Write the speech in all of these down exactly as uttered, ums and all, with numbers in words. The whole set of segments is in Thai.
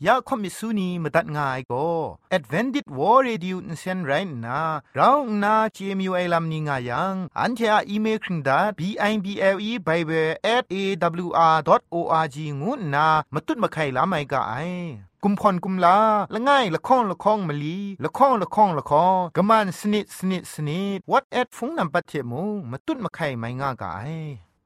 ยาคอมิสุนีมตัดง่ายก็ Advented War Radio นเซนไรนะเราหน้า จี เอ็ม ยู ไอ ลัมนิงายังอันเทออีเมลคิงดา บี ไอ บี แอล อี Bible แอท เอ ดับเบิลยู อาร์ ดอท โอ อาร์ จี งูนะมาตุ้ดมาไข่ลาไม่กะไอกุมพรกุมลาละง่ายละข้องละข้องมะลีละข้องละข้องละข้องกะมันสนิดสนิดสนิด What at ฟงนำปัจเจมูมาตุ้ดมาไข่ไม่ง่ากะไอ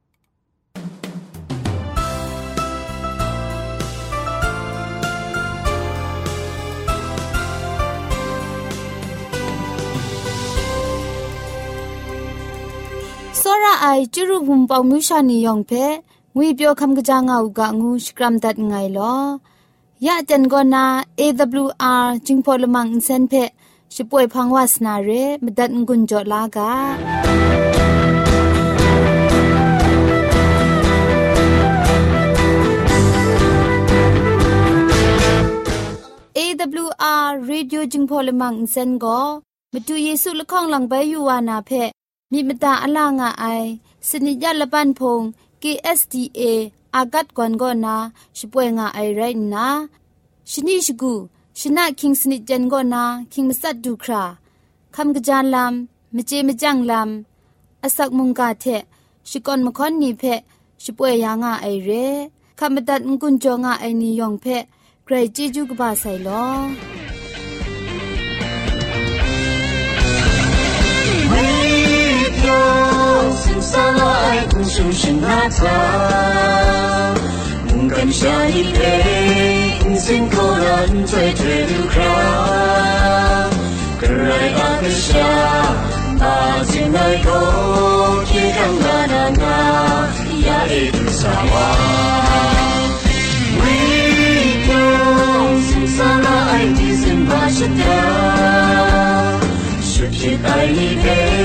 စောရအိုင်ကျရုံပေါမြူရှာနီယောင်ဖဲငွေပြောခမ်ကကြငါဥကငူစကရမ်ဒတ်ငိုင်လောยะจันกอนา เอ ดับเบิลยู อาร์ จิงพอลมังอินเซนเพชิป่วยพังวาสนาเรมดัดงุนจอลากา เอ ดับเบิลยู อาร์ Radio จิงพอลมังอินเซนก็มาดูเยซูละข้องหลังใบยูวานาเพมีมตาอลางาไอสนิยะละปันพง เค เอส ดี เอ อากัดกวนกอนาชิป่วยงาไอไรนะชนิชกูชนะคิงสนิจันกอนาคิงมัสัดดูคราคำกระจานลำมเจมจังลำอสักมุงกาเทชิกอนมคอนนีเพชิป่วยยางาไอเรคำบัดงกุนจงาไอนิยองเพไกรจีจูกบาไซลอ心散了爱不是是那他梦跟下一杯心口人最最流淌个爱那个下那进来口铁刚那那那呀一路上哇为了心散了爱的心把是他是去爱一杯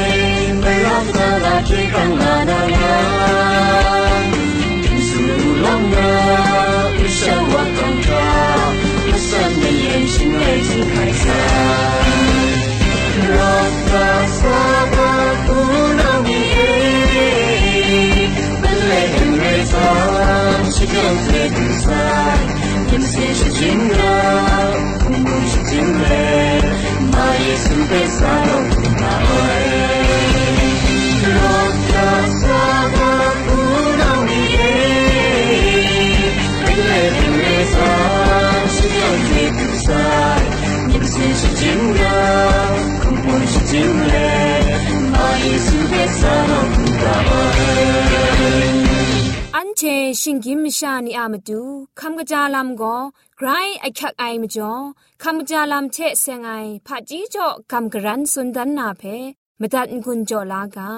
ที่ข้างหน้าได้ถึงสู่ลมหนาววิชาวัดต้องกล้าและสั่นในเย็นชิงเลยจึงหายใจรักษาสาบานผู้น้องมีเองเป็นเล่ห์ในทางชิคกี้พายดูสายยิ่งเสียจริงแล้วคงไม่จริงเลยมาเยซูเป็นสาวผู้น่ารักอันเชชิงกิมชานีอามาดูคำกระจาลำก็ไกรไอคักไอมาจ่อคำกระจาลำเชเซงไอผาจีจ่อคำกระรันสุนดันนาเพมาตัดกุญจ่อลากา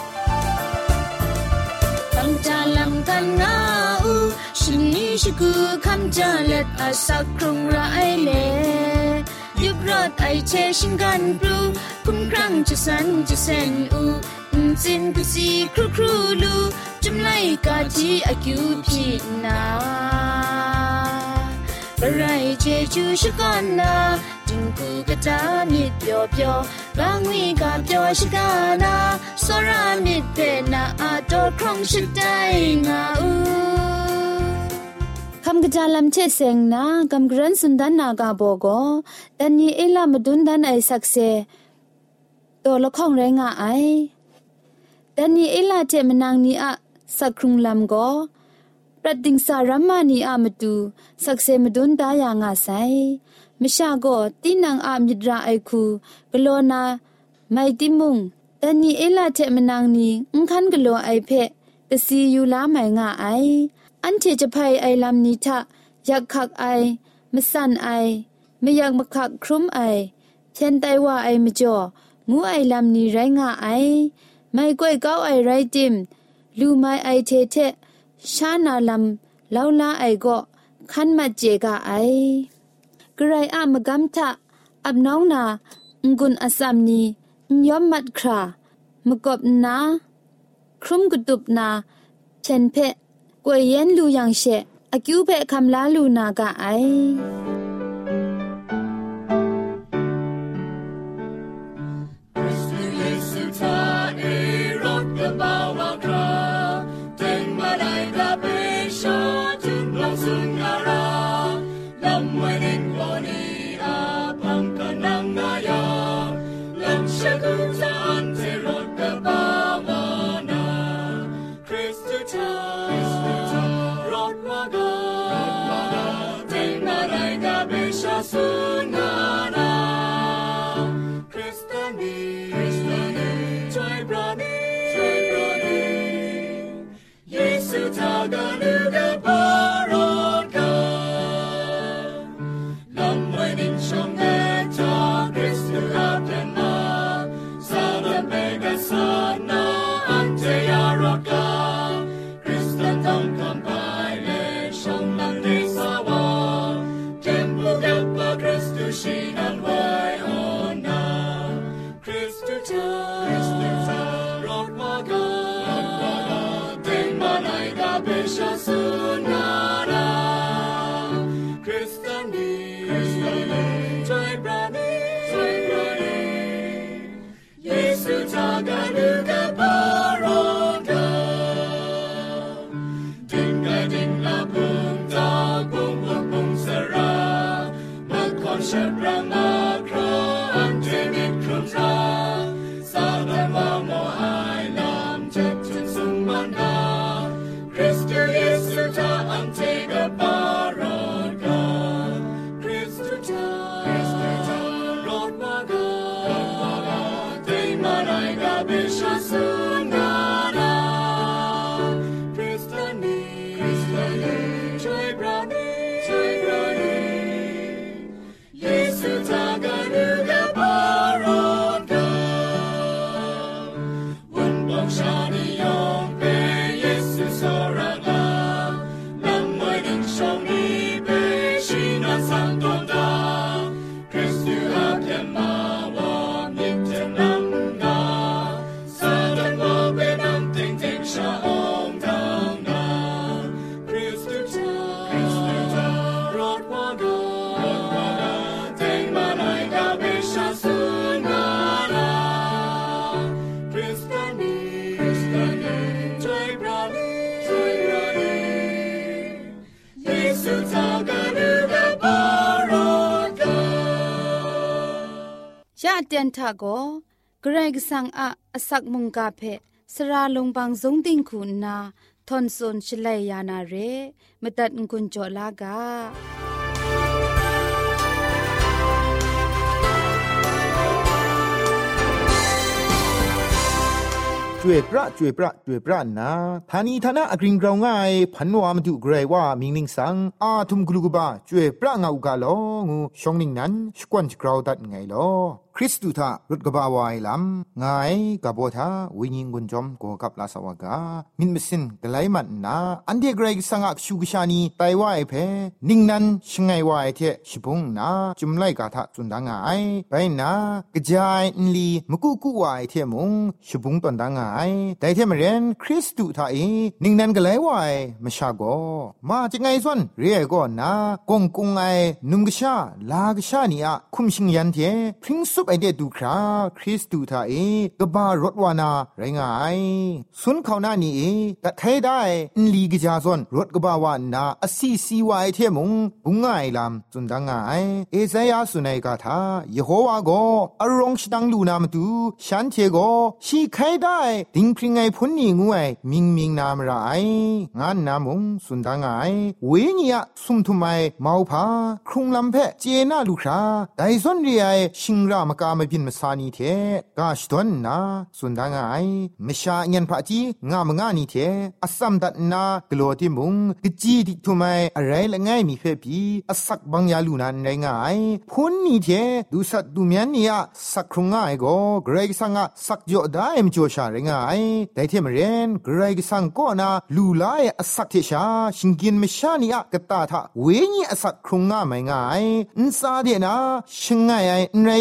คำจาลำกันนาอูชินิชกูคำจาเล็ดอาสักครุงไรเล่ยุบรอดไอเชชิงกันปลูคุ้มครั้งจะสันจะเซนอูจินกุซีครูครูลูจุมไลกาจีอากิวพีนาบะไรเจจูชะกันนาจิงกูกะตามิดเปียวเปียวบางวีกาเปียวชะกานาสรามิดเปนาอาโตครองชะไดงาอูคำกระจาลำเชเซงนากำกรันสุนดันนากาโบโกดันยีเอลามาดุนดันไอสักเซตัวละข้องแรงไอดันนี้เอลาเจมนางนี้อะสักครุงลำก็ปรัดดิงสารัมมานีอะมาดูสักเซมดุนดายางาไซมิชาก็ตีนางอามิดราไอคูกโลนาไม่ติมุงดันนี้เอลาเจมนางนี้อุ้งคันกโลไอเพะกสียูลาไม่งาไออันเจจะพายไอลำนี้ทะอยากคักไอไม่สั่นไอไม่อยากมาคักครุมไอเช่นไตว่าไอไม่จ่องูไอลำนี้ไรงาไอไม่ก้อยก้าวไอไรจิมลูไม่ไอเทเทชานาลำลาวลาไอก็ขันมาเจกาไอกระไรอามกำทะอับน้องนางุนอสามนียอมมัดครามกบนาครุมกุตุบนาเชนเพะกวยเย็นลูยังเชะอากิวเพะคำลาลูนากาไอมลำไว้ในกอนีอาพังกันนังนายาลำเชกุจานเทรดกบาวานาคริสตุทารอดวากาเทมาไรกาเบชาสุนานาคริสตานีช่วยปราณีช่วยปราณีเยซูทากาลูกาบารอกาลำไว้ในชงเอจาคริสตุอาเปนมาซาดาเบกาซานาอันเทยารอกาคริสตันต้องคำไปเลชงนังเดสาวาเต็มบุกัปะคริสตุชินันไว้ออนาคริสตุทารอดวากาเต็มมาไนกาเบชาสุนานาคริสตานีช่วยปราณีช่วยปราณีเยซูทากาลูกาบารอกาดิงกาดิงลาบุงตาบุงบุงบุงสราบักคอนเชปรามาคราอันเทมิครุทาซาดานวามอไอลามเจ็บจนสุงมันดาคริสตุเยซูทาอันเทกาบารอกาคริสตุทารอดวากาเตมาไรกาเบชาสุนานาคริสตานีช่วยปราณีช่วยปราณีเยซูทากาลูกาบารอกาวันบอกชานิยมเปเยซูสระกาลำไว้ดึงชงนี้เปชินาสังตอนดาคริสตุอาเพียมาวามิเตนังนาซาดันวาเปนัมติงติงชาองทางนาคริสตุทารอดวากาเตมาไนกาเบชาสุนานาคริสตานีช่วยปราณีช่วยปราณีเยซูทากาลูกาบารอกายะเตียนทาโกเกรกสังอะอสักมุงกาเพสราลงบางสงติงคุณนาทอนซนชลัยยานาเรมตัดกุญจลากาจวยพระจวยพระจวยพระนะทานีทนะอกริงกราวง่ายพันวามาดูเกรว่ามิงนิงสังอาทุมกลุกบะจวยพระงาอุกาลองูชองนิงนั้นสกวนกราวตัดไงลอคริสตุทารุดกบาวายลำไงกบทาวิญิงกุนจอมโกกับลาสวากามินมสินกไลมันนาอันเดเกรกสังอักชูกชานีไตวายเพนิงนั้นชงไงวายเทชิบุงนาจุมไลกาทะจุนดังไงไปนากระจายอินลีมกุกุวายเทมุงชิบุงตอนดังไงแต่เทมเรนคริสตุทาเอนิงนั้นกไลวายมชาโกมาจะไงส่วนเรียกอนากงกุงไอนุงกชาลากชานีอะคุมชิงยันเทพริ้งซุไอเดดูคราคริสตูทาเอกบารถวานาไรงายสุนเขาหน้านี้เอตัดไทยได้อินลีกจาซอนรถกบาวานาอสีสีวายเทมุงบุงไงลำจุนดังไงเอไซยาสุนัยกาทาเยโฮวาโกอารองชดังลูนามตูฉันเทโกชีไขได้ดิงพริงไงพ้นนี่งวยมิงมิงนามรายงานนามุงสุนดังไงเวนียสุมทุไมมาพาครุงลำเพเจนาลูคราไดซอนเรียชิงรามกามพินมสานีเทกาชดอนนาสุนดังไงมชาเงินพะจีงามงานีเทอสัมดัดนากลัวที่มุงกจีดิทุไมอะไรละไงมีเฟปีอสักบังยาลูนันไรงายพ้นนี่เทดูสัตดูเมียนเนี่ยสักครุงง่ายก็เกรกสังะสักโยได้มจ่อชาไรงายแต่เทมเรนเกรกสังก็นาลูลายอสักเทชาชิงกินมชานีอะกตาทะเวนี่อสักครุงง่ายไม่ง่ายอินซาเดนะชิงง่ายไอไรยัง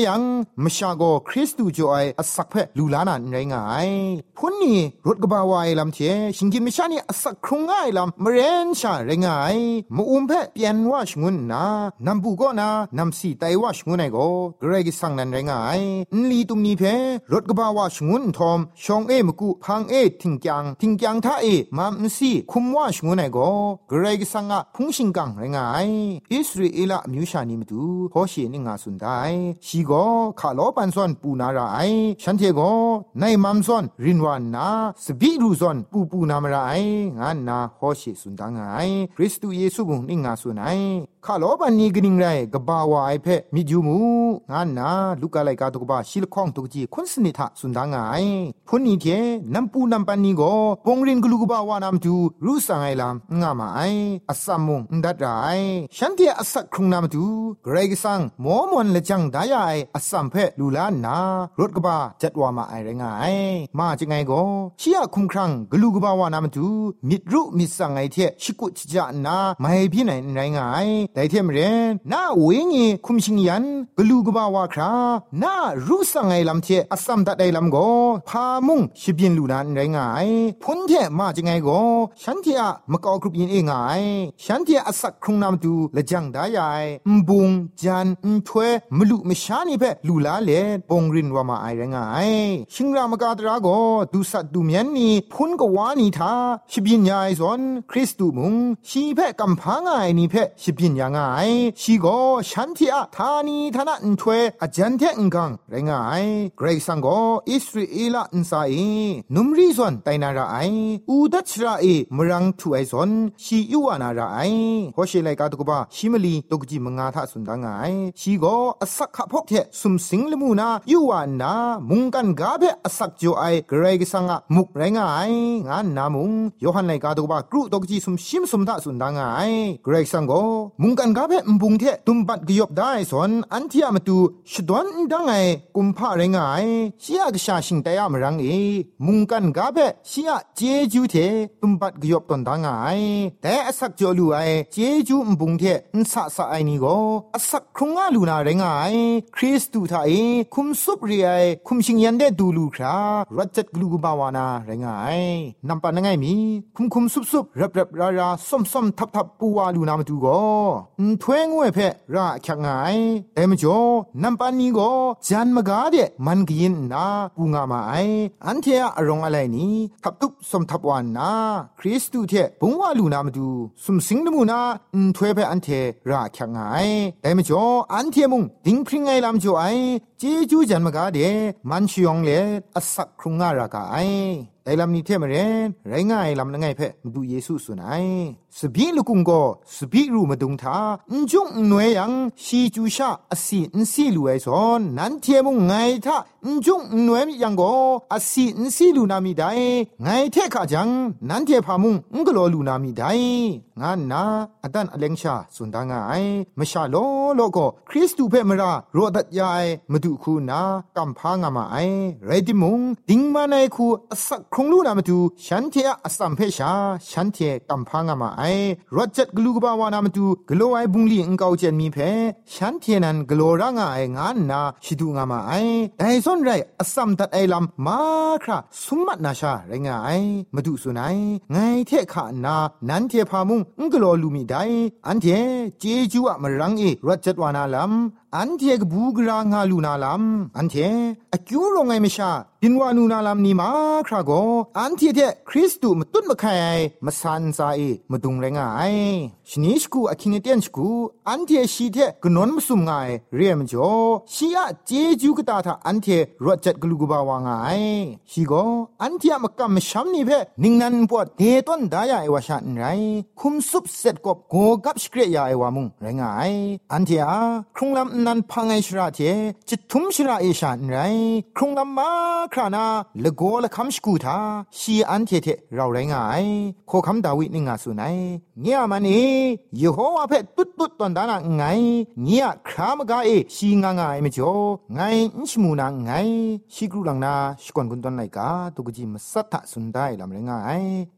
มชาโกคริสตูจ่อยอสักเพลูลานันไรงายพุ่นนี่รถกบาวายลำเทชิงกินมชานี่อสักครุงง่ายลำมเรนชาไรงายมอุ้มเพเปียนว่าชงุนนานำบุก็นานำสีไตว่าชงุนไอโกเกรกสังนันไรงายนลีตุมนีเพรถกบาวาชงุนทอมชองเอมกุพังเอทิงจังทิงจังท่าเอมามสีคุมว่าชงุนไอโกเกรกสังะพุงชิงกังไรงายอิสราเอลมิวชานิมตูโฮเชนิงาสุนไดชีโกขาโลปันซอนปูนาราไอฉันเทโกในมัมซอนรินวานนาสบิรูซอนปูปูนามราไองานนาโฮเชสุนดังไอคริสตูเยซูบุงนิงาสุนไอขาโลปันนีกนิงไรกบาวาไอเพมิจูมูงานนาลูกาไลกาตุกบาชิลข้องตุกจีคุนสนิทะสุนดังไอพุนนีเทนัมปูนัมปันนีโกปงรินกลูกบาวานามตูรูสังไอลามงามาไออัสซัมมุงดัดไรฉันเทอสักครุงนามตูเกรกสังหมอมวนละจังดายายอัสซัมเพลูลานารถกบาจัดว่ามาไอไรงายมาจังไงโกเชียคุมครังกลูกบาวานามตูมิดรุมิสังไอเทชิกุจจานาไม่พี่ไหนไรงายแต่เทมเรนนาเวงีคุมชิงยันกลูกบาวาครานารูสังไอลำเทอัสซัมดัดไอลำโกพามุงชิบินลูลานไรงายพ้นเทมาจังไงโกฉันเทอะมะกอกรุบยินเองไงฉันเทอสักครุงนามตูละจังดายายมบุงจันมถวยมลุมชานีเพลูลาเลปงรินว่ามาไอไรงายชิงรามกาตราโกดูสัตดูเมียนนี่พุนกวานีทาชิบินยายซอนคริสตูมุงชีเพกัมพังไอนี่เพชิบินยางไอชีโกฉันที่อะทานีทนะนถวยอาจันเทงกังไรงายเกรกสังโกอิสราเอลอินไซนุมรีซอนไตนาราไออูดัชราเอมรังทุไอซอนชียูวานาราไอโฮเชไลกาตุกบาชิมลีตกจิมงาทะสุนดางไงชีโกอสักขะพกเทสุมสิงลมูนายูวานามุงกันกาเบอสักจ่อไอเกรกสังะมุกไรงายงานนามุงยอหันไลกาตุกบากรุตกจิสุมชิมสุมทะสุนดางไงเกรกสังโกมุงกันกาเบมบุงเทตุมบัดกยบได้สอนอันที่อามาตูชดวนดังไงกุมพะไรงายชียกชาชิงตยามรังเอมุงกันกาเบชียเจจูเทตุมบัดกยบตนดังไงแต่อสักจ่อลูไอเจจูมบุงเทนสะสะไอนี่โกอสักครุงอาลูนาไรงายคริสตูทาเอคุมซุปเรียคุมชิงยันเดดูลูครารัจจกลูกบาวานาไรงายนำปานไงมีคุมคุมซุบซุบรับรับราราส้มส้มทับทับปูวาลูนามาดูโกถวยงวยเพราแขกไงแต่มจ่อนำปานนี้โกจันมกาเดมันกินนาปูงามาไออันเทออรองอะไรนี่ทับตุบส้มทับวานนาคริสตูเทปุงวาลูนามาดูสุมสิงนมูนาถวยเพอันเทราแขกไงแต่มจ่ออันเทมุงดิงพริงไงลำจ่อไอเจจูจันมกาเดมันชยองเลอสักครุงงารากาไอแต่ลำนี้เทมเรนไรงายลำนังไงเพมาดูเยซูสุนัยสบีลูกุงโกสบีรูมาดุงทาอุจุงหน่วยยังชีจูชาอสีอินซีลูไอซอนนันเทมุงไงทาอุจุงหน่วยยังโกอสีอินซีลูนามีได้ไงเทขาจังนันเทพามุงอุกโลลูนามีได้งานนาอดันอเลงชาสุนดางไงมชาโลโลโกคริสตูเพมราโรดัดยายมาดูคูนากัมพางามาไอไรดิมุงดิงมาในคูอสักคงลูนามาดูฉันเทออสัมเพชาฉันเทกัมพางามาไอรถจัดกลูกบาวานามาดูกลัวไอบุงลีงเกาเจนมีเพฉันเทนันกลัวร่างไองานนาชิดูงามาไอแต่ส่วนไรอสัมตัดไอลำมาคราสุมมัดนาชาไรงไอมาดูสุนัยไงเทขานานันเทพามุงกลัวลูมีได้อันเทเจจูอะมรังเอรถจัดวานาลำอันเทกบูกรางาลูนาลำอันเทอคิวลงไงไม่ชาดินวานูนาลำนี่มาคราโกอันเทเทคริสตูมาตุ้นมาใครมาสันซาเอมาดุงไรงายชนิชกูอคิงเตียนชกูอันเทชีเทกนนมสุมไงเรียมจ่อชีอะเจจูกตาทาอันเทรถจัดกลูกบาวางไงชีโกอันเทมากำช้ำนี่เพนิงนันปวดเทต้นดายาไอวาชันไรคุมซุบเสร็จกบโกกับสเกรยาไอวามุงไรงายอันเทอะครุงลำนันพังไอชราเทจิตทุมชราเอชันไรครุงลำมาครานาละโกละคำสกูทาชีอันเทเทเราไรงายโคคำดาวินิงาสุนัยเงียมันเอเยโฮวาเพตุดตุดตอนดานาไงเงียครามกาเอชีงางายไม่จ่อไงอิชมูนาไงชีกรุลังนาชิกอนกุนตอนไลกาตุกจิมสัทธะสุนได้ลำไรงาย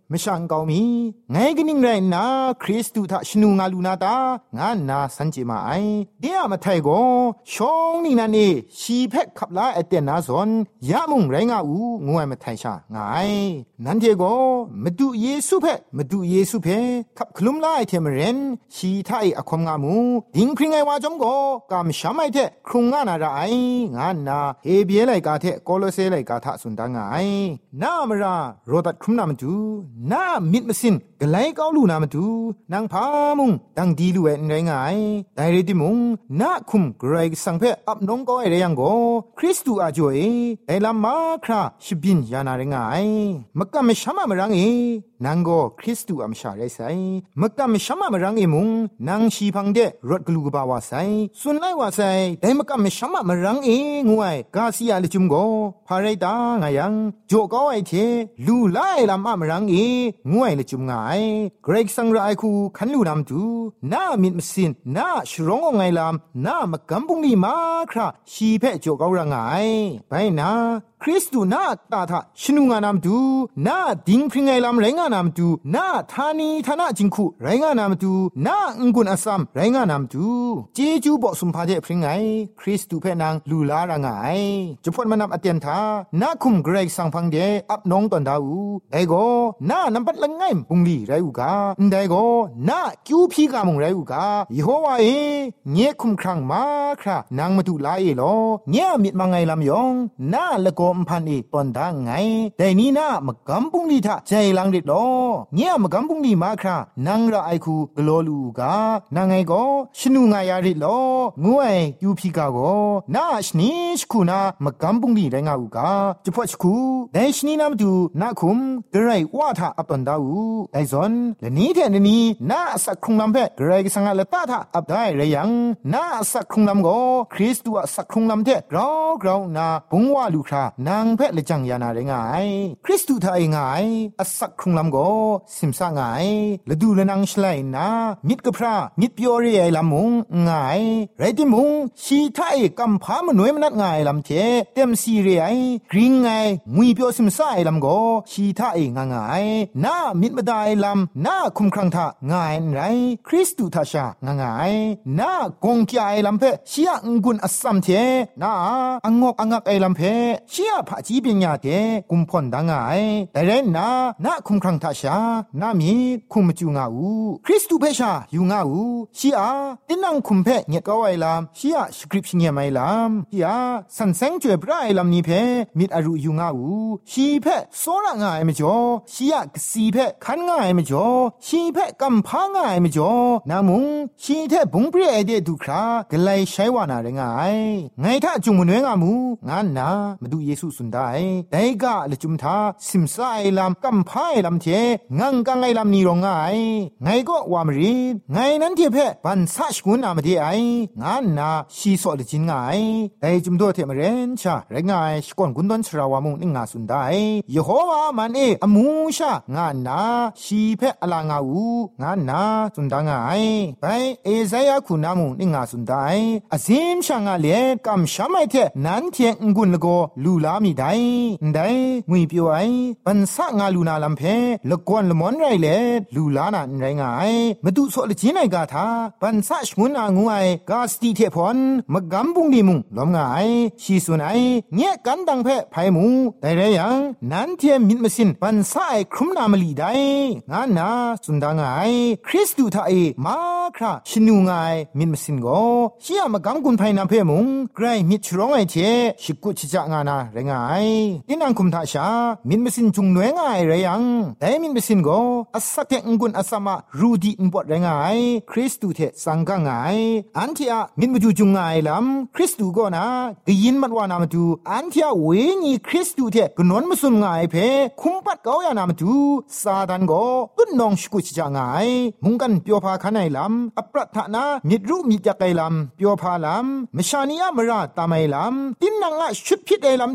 มช่างเกามีไงกันนิ่งไรนะคริสตูทะชนูงาลูนาตางานนาสันจิมาไอเดียมาไทยก็ชองนี่นันเอชีเพกขับลาเอเตนาซอนยะมุงไรงาอูงวยมาไทยชาไงนันเทก็มาดูเยซูเพมาดูเยซูเพขับคลุมลาไอเทมเรนชีไทยอคมงามูดิงพริงไงวาจอมก็กามชามไอเทครุงงานาราไองานนาเฮเบียไลกาเทโกโลเซไลกาทะสุนดางไงนามราโรตัดครุมนามาดูนามิดมสินกไลกาวลูนามาดูนางพามุงดังดีลูเอไรงายไดเรติมุงนาคุมไกรสังเพอับนงก็ไอเรยังโกคริสตูอาจวยไอลามาคราชิบินยานาเรงายมกะมะชามะมรังเอนางก็คริสตูอัมชาไรไซมกะมะชามะมรังเอมุงนางชีพังเดรถกลูกบาวาไซสุนไลวาไซไดมกะมะชามะมรังเองวยกาซิยาลิจุมโกพาไรตางายังโจก็ไอเทลูไลลามะมรังเองวยลิจุมงายเกรกสังไรคูคันลูนามตูนามิดมสินนาชรองไงลามนามะกัมปุงลีมาคราชีเพโจก็รังไงไปนาคริสตูนาตาทะชนุงานามตูนาดิงพริงไงลำไรงานามตูนาทานีทานะจิงคุไรงานามตูนาองกุนอสัมไรงานามตูเจจูบอกสุมพาเจพริงไงคริสตูเพนังลูลารังไงจะพอดมานำอเตียนทานาคุมเกรกสังพังเดอับน้องตอนดาวไดโกนานำปัดลังไงปุงลีไรอุกาไดโกนาคิวพีกามงไรอุกายิโฮวาเอเงี้ยคุมครั้งมาครานางมาตุลาเอโลเงี้ยมิดมาไงลำยองนาละโกมพันอีปอนดางไงแต่นี้นะมกำปุงลีทะใจลังดิดลอเนี่ยมกำปุงลีมาครานางระไอคูกลอลูกานางไงก็ชนูงายาดิดลองวยยูพีกาโกนาชนิชคูนามกำปุงลีไรงาอูกาจะพอชคูแต่ชนีนามดูนาคุมกระไรว่าทะอัปปันดาอูไอซอนและนี้แทนนี้นาสักครุงลำเพกระไรสังละตาทะอับได้ไรยังนาสักครุงลำโกคริสตัวสักครุงลำเทกราวกราวนาปุงว่าลูครานางเพละจังยานาเรงายคริสตูทาเองไงอสักครุงลำโกสิมสะไงละดูละนางชไลนามิดกะพระมิดเปียวเรไอลำมุงไงไรติมุงชีทาเอกำพามหน่วยมนัดไงลำเทเต็มซีเรไอกริงไงงุยเปียวสิมสะไอลำโกชีทาเองไงนามิดมาได้ลำนาคุมครังทะไงไรคริสตูทาชาไงนากงกี้ไอลำเพชียงกุนอสัมเทนาอังกอังกไอลำเพชียพะจีปิญญาเตกุมพอนดังไงแต่เรนนานาคุมครังทาชานามีคุมจูงาอูคริสตูเพชาอยู่งาอูชีอาตินังคุมเพเงกเอาไอลามชีอาสคริปต์เงียไมลามชีอาสันเซงจวยปรายลามนี้เพมิดอรุอยู่งาอูชีเพโซระงายมจ่อชีอากสีเพคันงายมจ่อชีเพกัมพางายมจ่อนามุงชีเทบุงเปรไอเดดูครากไลใช้วานาเรงายไงถ้าจุงมนเวงามูงานนามาดูเยซูสุนได้แต่ก็ละจุมทาสิมซาไอลามกัมพายลามเทงังกังไอลามนีรองไงไงก็วามรีไงนั้นเทเพบันซาชกุนอามาเดไองานนาชีสอลจินไงแต่จุมโดเทมเรนชาเรงายสกอนกุนดอนชราวามุงนิงาสุนได้ยโฮวามันเออมูชางานนาชีเพอลางาอูงานนาสุนดางไงไปเอไซยาคุณามุงนิงาสุนได้อซิมชางาเลกัมชาไมเทนันเทงกุนละโกลูลามีได้ได้งุยเปียวไอปันสะงาลูนาลัมเพละกวนละมอนไรเลลูลานาไรงายมาดูโซลจินไอกาทาปันสะชงุนอางวยกาสติเทพอนมะกัมบุงดีมุงลอมงายชีสุนไอเงะกันดังเพไผมูแต่ไรยังนันเทมิดมสินปันสะไอครุมนามลีได้งานนาสุนดางายคริสตูทาเอมาคราชนูงายมิดมสินโกชียมะกัมกุนไผนาเพมุงไกรมิดชรองไอเทชิกุชิจะงานาไรงายตินังคุมทาชามินเมสินจุงหน่วยง่ายไรยังแต่มินเมสินก็อัสสักเทงกุนอัสมารูดีอินบอดไรงายคริสตูเทสังกังไงอันที่อะมินมาจูจุงไงลำคริสตูก็นะกยินมัดวานามาดูอันที่อะเวงีคริสตูเทกนวนมาสุนไงเพคุมปัดเกาอยานามาดูซาดันก็ตุนนองสกุชิจางไงมุงกันเปียวพาขันไอลำอัปรัตนามิดรูมิดจักไอลำเปียวพาลำมชานียามราตามไอลำตินนังอะชุดพิษไอลำเท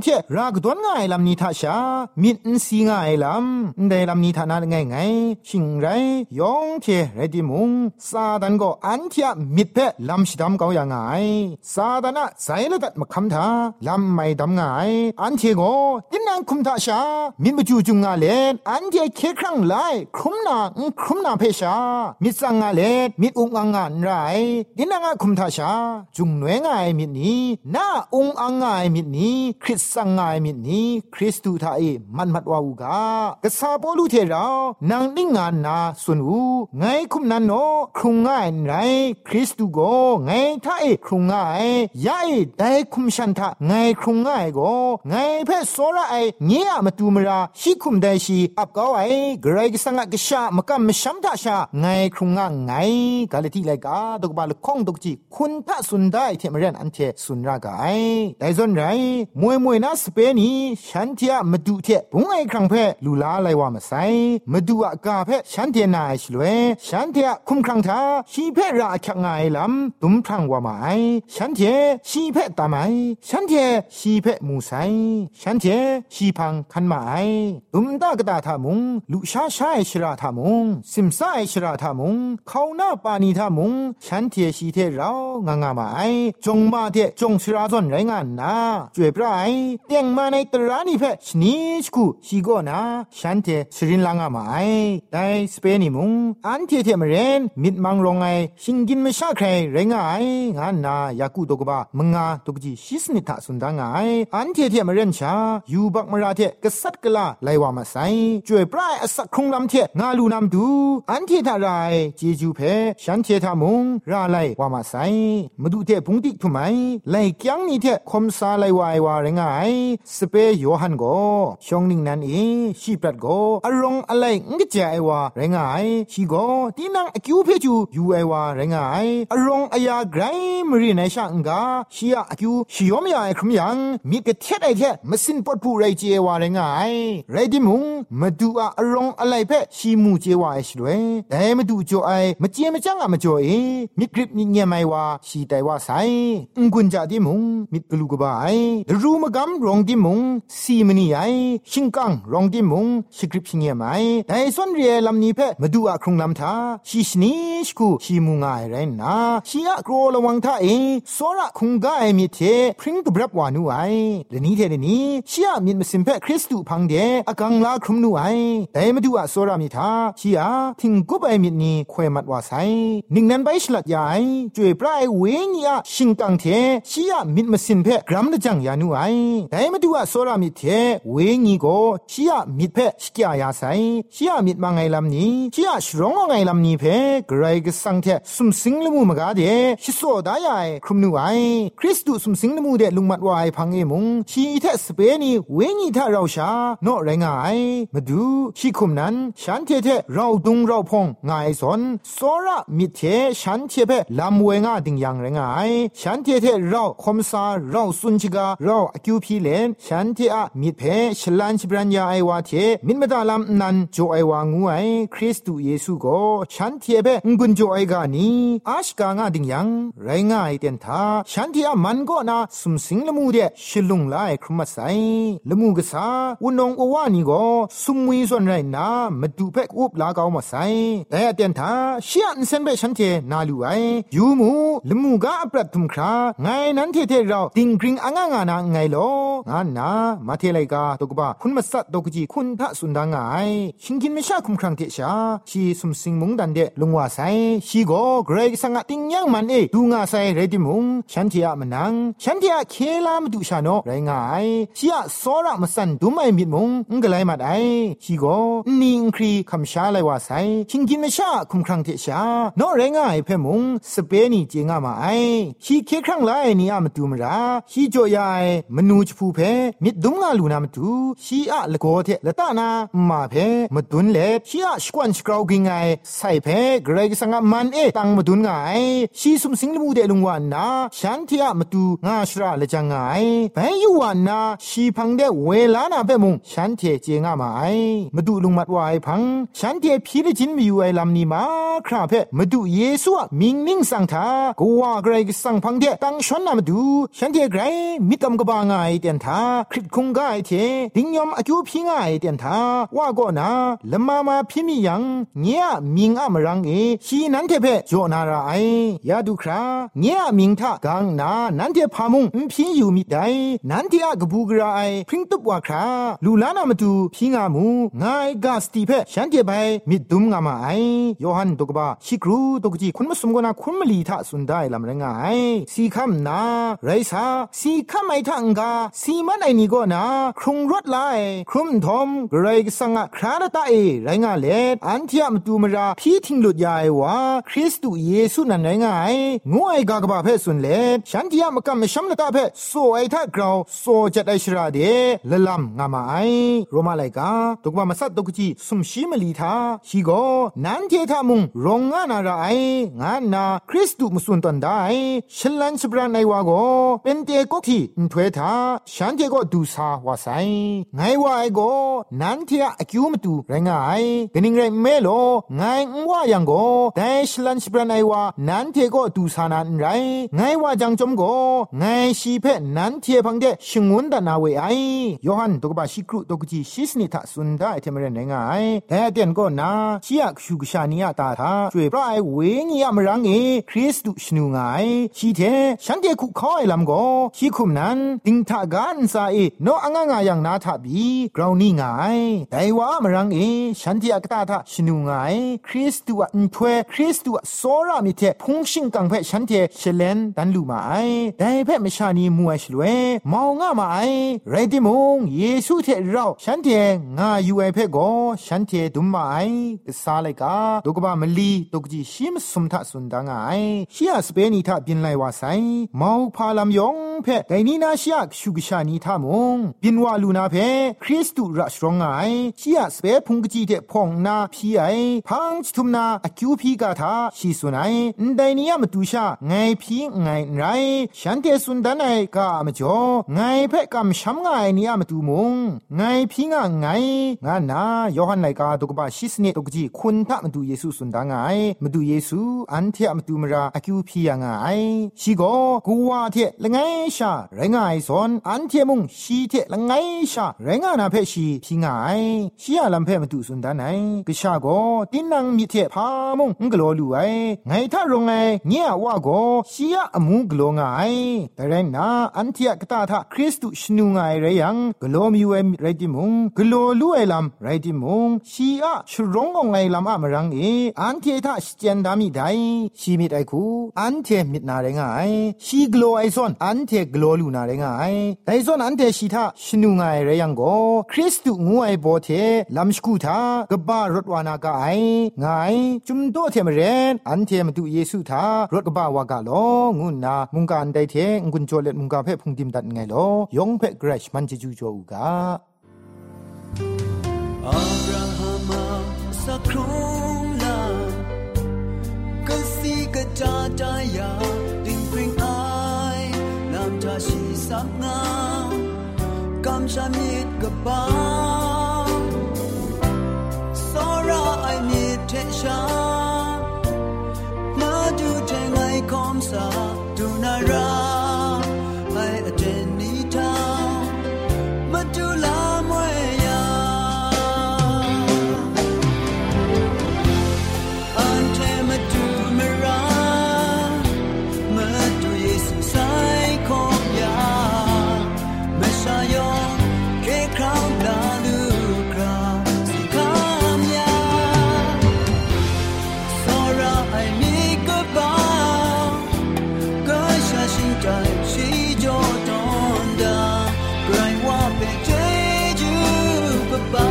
เทรากดวนง่ายลำนี้ทาชามิดสีง่ายลำได้ลำนี้ทานาง่ายไงชิงไรยองเทเรดิมุงซาดันก็อันเทียมิดเพลำชิดำเกาอย่างไงซาดานะใจละตัดมาคำทาลำไม่ดำง่ายอันเทโกดินนางคุมทาชามิดมาจูจุงงาเลนอันเทเคครั้งไลครุมนาครุมนาเพชามิดสังงาเลนมิดอุงอังงานไรดินนางคุมทาชาจุงหน่วยง่ายมิดนี้นาอุงอังง่ายมิดนี้คริสสังง่ายมิดนี้คริสตูทาเอมันมัดวาอูกากษาปอลูเทรานางนิ่งงานนาสุนูไงคุมนันโนครุงง่ายไรคริสตูโกไงทาเอครุงง่ายยาเอได้คุมชันทาไงครุงง่ายโกไงเพศโซระไอเงียมาตูมราชิคุมได้ชีอับเกาไอกรกสังกษามกำมชัมทาชาไงครุงง่ายไงกาลที่ไรกาตกบาลคงตกจีคุณทะสุนได้เทมเรนอันเทสุนรากาไอได้ส่วนไรมวยมวยนาสเปนีฉันเทียมาดูเทบุงไอครั้งเพลูลาไลว่ามาใส่มาดูอากาเพฉันเทียนายชลวยฉันเทียคุมครั้งทาชีเพราคักไงลำตุมพรังว่ามาไอฉันเทียชีเพตาไมฉันเทียชีเพมูไซฉันเทียชีพังคันมาไอตุมตากตาทามุงลุชาชายชราทามุงซิมซาไอชราทามุงเขาหน้าปานีทามุงฉันเทียชีเทเรางางามาไอจงมาเทจงชราจนไรงานนาจวยปรายเตียงมาในตรานีเพชนีชกูชีโกนาฉันเทสรินลางามาไอได้สเปนิมุงอันเทเทมเรนมิดมังลงไอชิงกินไม่ชาใครไรงายงานนายากูตกบะมงาตกจีชิสนิทะสุนดางไออันเทเทมเรนชายูบักมราเทกษัตริย์กลาไลวามาไซจวยปรายอสักคงลำเทงาลูนำดูอันเททารายจีจูเพฉันเททามุงราไลวามาไซมาดูเทพุงติกทุไมไลกยังนี่เทคมซาไลวายวาไรงายสเปโยฮันโกชองนิงนันเอชีปรัดโกอารองอะไรงกเจไอวาไรงายชีโกตีนังอคิวเพจูยูไอวาไรงายอารองอยาไกรมรีในช่างกาชียอคิวชิยอมยาไอครุมยังมีกะเทดไอเทมสินปอดผู้ไรเจวาไรงายไรดิมุงมาดูอารองอะไรเพชีมูเจวาไอชลวยแต่มาดูโจไอมาเจมาจังอะมาโจเอมิกริบนี่เงียไม่วาชีไตวาไซอุกุนจาดิมุงมิดกลูกบายดรูมกำรองดิมุงซีมนี่ไอชิงกังรองดิมุงสกริปชิงเงียไม่แต่ส่วนเรียลำนี้เพมาดูอะครุงลำทาชีชนิชกูชีมูงายไรนะชีอะกรอระวังท่าเอสระคงกายมีเทพริ้งตุบรับวานูไอเดนี้เทเดนี้ชีอะมีมสิมเพคริสตุพังเดอะกังลาครุมนูไอแต่มาดูอะสระมีทาชีอะทิงกุบไอมีนี้ควยมัดวาไซนิ่งนั้นไปฉลัดยายจวยปลายเวงีอะชิงกังเทชีอะมีมสิมเพกรัมดจังยานูไอแต่มาดูอะสระมีเทเวงีโกชีอะมีเพสกยายาไซชีอะมีมังไงลำนี้ชีอะชรองไงลำนี้เพกรายกสังเทสุมสิงลมูมกาเดชิโซดายายครุมนูไอคริสตุสุมสิงลมูเดลุงมัดวายพังเอมุงชีเทสเปนีเวงีทาเราชาโนไรงายมาดูชีคุมนั้นฉันเทเทเราดุงเราพงงายสนโซระมิเทฉันเทเพลำเวงาดิงยังไรงายฉันเทเทเราคมซาเราสุนชิกาเราอคิวพีเลนฉันเทอะมิเพฉลันชิบรัญญาไอวาเทมินมดาลำนันโจไอวางูไอคริสตุเยซูโกฉันเทเปงกุนโจไอกานีอาชกางาดิงยังไรงายเต็นทาฉันเทอะมันก็นาสุมสิงละมูเดชิลุงไลครุมัสไซละมูกษาอุนงอวานีโกสุมวีส่วนไรนามาดูเพกอุบลากาวมาไซแต่เต็นทาเชียนเซนเบฉันเทนาลูไอยูมูละมูกาอัปรัดทุมคราไงนั้นเทเทเราติงกริงอ่างงานาไงโลงานนามาเทไลกาตกบะคุณมัสสัตตกจีคุณทะสุนดางไงชิงกินไม่ชาคุมครังเทชาชีสุมสิงมุงดันเดลุงวาไซชีโกเกรกสังติงยังมันเอดูงาไซเรดิมุงฉันเทียมันนังฉันเทียเคลามดูชาโนไรงายชีอะสอระมสันดูไม่มิดมุงงกะไลมาไดชีโกนิงครีคำชาไลวาไซชิงกินไม่ชาคุมครังเทชาโนไรงายเพมุงสเปนีเจงามาไอชีเคครังไลนี่อะมดูมราชีโจยายมนูชพูเพมิดดุงงาลูนามตูชีอะละโกเทละตานามาเพมดุนเลชีอะสกวนสกราวกิงไงไซเพเกรกสังมันเอตังมดุนไงชีสุมสิงลมูเดลุงวานาฉันเทียมตูงาชราละจังไงไปยูวานาชีพังเดเวลานาเปมุงฉันเทเจงามาไอมดูลุงมัดวายพังฉันเทพีเลจินมีอยู่ไอลำนี้มาคราเพมดูเยซูอะมิงนิงสังทากูว่าเกรกสังพังเดตังชวนนามดูฉันเทไกรมิตำกบางไงเตียนทาคริตคุงกาไอเทดิงยอมอจูพิงาไอเตียนทาว่าก็นาละมามาพิมียังเงียมิงอะมรังเอชีนั้นเทเพโจนาราไอยาดูคราเงียมิงทะกังนานั้นเทพามุงอิมพิอยู่มิไดนั้นเทอะกบูกราไอพริ้งตุบว่าคราลูลานามาดูพิงามูงายกาสติเพฉันเทไปมิดุมงามาไอโยฮันตกบะชิกรูตกจีคุณมสมกนาคุณมลีทะสุนได้ลำเรงไอสีคำนาไรซาสีคำไอทังกาสีมันไอนี่ก็นาครุงรถไลครุมทอมกรกสังะคราดตาเอไรงาเลอันที่มตูมราพี่ทิ้งหลุดยาไอวะคริสต์เยซูนั่นไรงายงูไอกากบะเพสุนเลฉันที่มกำมชัมละตาเพโซไอทักกราวโซจัดไอชราเดละลำงามาไอโรมาไลกาตกบะมาสัตตกจีสุมชีมลีทาชีโกนันเททามุงรงงานาราไองานาคริสต์มุสุนตันได้ฉลันสบรานไอวาโกเป็นเตกทีนถวยทาฉันเทก็ดูซาวาไซไงวาไอโกนันเทอะอคิวมตูไรงายกนิงไรเมโลไงงว่ายังโกแต่ฉลันสบรานไอวานันเทก็ดูซานันไรไงว่าจังจอมโกไงชีเพนันเทพังเดชงวนดานาเวไอโยฮันตกบะชิกรุตกจีชิสนิทะสุนได้เทมเรนไงแต่เตียนก็นาชียกชูกชานิยาตาทาช่วยพระไอเวงียมรังเอคริสต์ชนูไงชีเทฉันเทคุข้อยลำโกชีคุมนั้นติงทากันซาเอโนอ่างงายังนาทาบีกราวนี่ไงแต่ว่ามรังเอฉันเทอักตาทาชนูไงคริสต์อันถวยคริสต์โซรามิเทพุงชิงกังเพฉันเทเชเลนดันลูมาไอแต่เพมชานีมัวชลเวมองงามาไอไรติมงเยซูเทเราฉันเทงาอยู่ไอเพโกฉันเทดุมมาไอกษาเลกาดกบามลีดกจีชิมสุมทะสุนดางไอเชียสเปนิทะบินไลวาไซมาวพาลามยองเพไกนีนาเชียชุกชานีทามงบินวาลูนาเพคริสตุรัชรองไอเชียสเปพุงกจีเทพองนาพีไอพังจุมนาอคิวพีกาทาชีสุนัยนไดนียามตุชาไงพีไงไรฉันเทสุนดานไอกามจ่อไงเพกำช้ำไงนียามตุมงไงพีงาไงงานาโยฮันไลกาตกบะชิสเนตกจีคุณทะมตุเยซูสุนดางไงมตุเยซูอันเทมตุมราอคิวพียังไงชีโกกูวาเทละไงชาไรงายสอนอันเทมุงชีเทละไงชาไรงานาเพชีพีงายชียลัมเพมตุสุนดานไงกะชาโกตินังมิเทพามุงงกโลลูไอไงทะรงไงเงียวะโกชียอมูกโลงไงแต่ไรนาอันเทกตาทะคริสตุชนูไงไรยังกโลมิวเอไรติมุงกโลลูไอลัมไรติมุงชีอะชรงงไงลัมอะมรังเออันเททะสเจนดามิไดชีมิไดคูอันเทมิดนาไรงายชีกโลไอซอนอันเทกโลลูนาไรงายไดซอนอันเทชีทะชนูไงไรยังโกคริสตุงูไอโบเทลัมสกูทากบารถวานากาไองายจุมโตเทมเรนอันเทมตุเยซูทารถกบาวากาโลงูนามุงกาอันไดเทงุนโจเลมุงกาเพพุงดิมดัดไงโลยองเพกรชมันจิจูโจอูกาอับราฮัมสักครู่ละก็สีก็จาจายาดิ่งพริ้งอายน้ำตาชีสักงากำชามิดกับบ้าสระไอมิดเทชามาดูเทงไอคอมสาดูนาราไออเจนิทามาดูลามวยาอันเทมาดูมรามาดูเยซูไซคอมยาเมชายองเคคราวดาลูกราสิคามยาสระไอมีก็บ้าก็ชาชิงใจชีโจตอนดาไกรว่าเป็นเจจูปะบ้า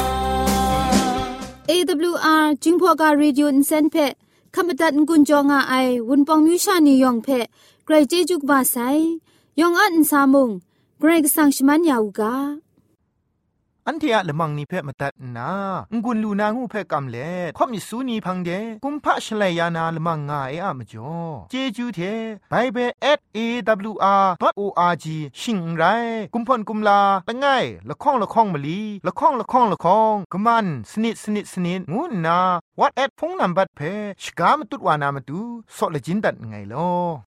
เอ ดับเบิลยู อาร์ จิงพอกา Radio Insen เพขมตัดกุญจงอาไอวุนปองมิวชานียองเพไกรเจจุกบาไซยองอันซามุงไกรกสังชมันยาวกาอันเทียละมังนิเพ่มาตัดนางุนลูนางูเพ่กำเล่ข่อมิสูนีพังเดกุมพะชลัยยานาละมังงาเออะมจ่อเจจูเทไบเบิล แอท เอ ดับเบิลยู อาร์ ดอท โอ อาร์ จี ชิงไรกุมพ่นกุมลาละง่ายละข้องละข้องมะลีละข้องละข้องละข้องกะมันสนิดสนิดสนิดงูนาวัดแอดพงนัมบัดเพ่ชกามตุดวานามตุซอเลจินดัดไงลอ